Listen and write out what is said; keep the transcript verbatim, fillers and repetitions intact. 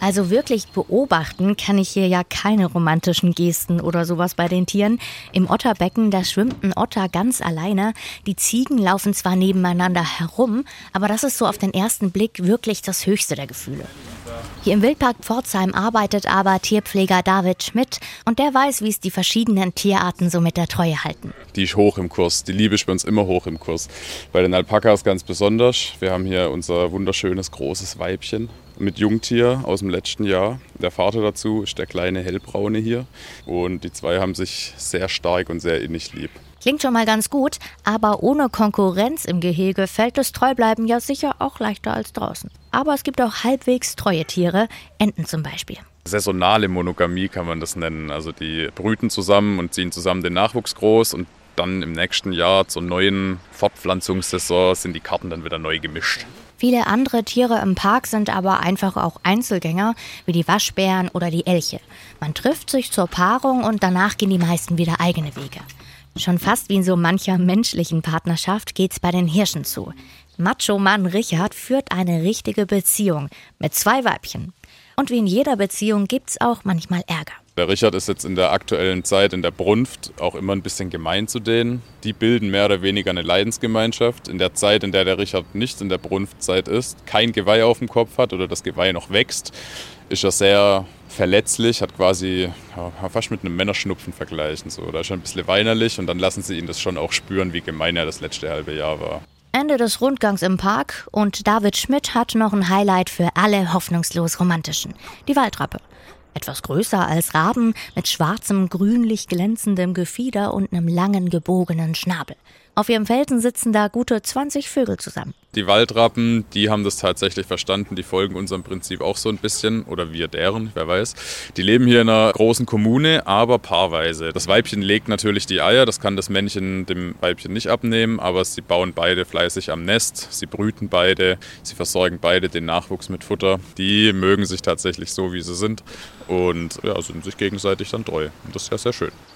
Also wirklich beobachten kann ich hier ja keine romantischen Gesten oder sowas bei den Tieren. Im Otterbecken, da schwimmt ein Otter ganz alleine. Die Ziegen laufen zwar nebeneinander herum, aber das ist so auf den ersten Blick wirklich das höchste der Gefühle. Hier im Wildpark Pforzheim arbeitet aber Tierpfleger David Schmidt und der weiß, wie es die verschiedenen Tierarten so mit der Treue halten. Die ist hoch im Kurs, die Liebe ist bei uns immer hoch im Kurs. Bei den Alpakas ganz besonders. Wir haben hier unser wunderschönes großes Weibchen mit Jungtier aus dem letzten Jahr. Der Vater dazu ist der kleine Hellbraune hier und die zwei haben sich sehr stark und sehr innig lieb. Klingt schon mal ganz gut, aber ohne Konkurrenz im Gehege fällt das Treubleiben ja sicher auch leichter als draußen. Aber es gibt auch halbwegs treue Tiere, Enten zum Beispiel. Saisonale Monogamie kann man das nennen. Also die brüten zusammen und ziehen zusammen den Nachwuchs groß und dann im nächsten Jahr zur neuen Fortpflanzungssaison sind die Karten dann wieder neu gemischt. Viele andere Tiere im Park sind aber einfach auch Einzelgänger, wie die Waschbären oder die Elche. Man trifft sich zur Paarung und danach gehen die meisten wieder eigene Wege. Schon fast wie in so mancher menschlichen Partnerschaft geht's bei den Hirschen zu. Macho-Mann Richard führt eine richtige Beziehung mit zwei Weibchen. Und wie in jeder Beziehung gibt's auch manchmal Ärger. Der Richard ist jetzt in der aktuellen Zeit in der Brunft auch immer ein bisschen gemein zu denen. Die bilden mehr oder weniger eine Leidensgemeinschaft. In der Zeit, in der der Richard nicht in der Brunftzeit ist, kein Geweih auf dem Kopf hat oder das Geweih noch wächst, ist er sehr verletzlich, hat quasi ja, fast mit einem Männerschnupfen vergleichen. So. Da ist er ein bisschen weinerlich und dann lassen sie ihn das schon auch spüren, wie gemein er das letzte halbe Jahr war. Ende des Rundgangs im Park und David Schmidt hat noch ein Highlight für alle hoffnungslos Romantischen. Die Waldrappe. Etwas größer als Raben, mit schwarzem, grünlich glänzendem Gefieder und einem langen, gebogenen Schnabel. Auf ihrem Felsen sitzen da gute zwanzig Vögel zusammen. Die Waldrappen, die haben das tatsächlich verstanden, die folgen unserem Prinzip auch so ein bisschen, oder wir deren, wer weiß. Die leben hier in einer großen Kommune, aber paarweise. Das Weibchen legt natürlich die Eier, das kann das Männchen dem Weibchen nicht abnehmen, aber sie bauen beide fleißig am Nest, sie brüten beide, sie versorgen beide den Nachwuchs mit Futter. Die mögen sich tatsächlich so, wie sie sind und ja, sind sich gegenseitig dann treu. Und das ist ja sehr schön.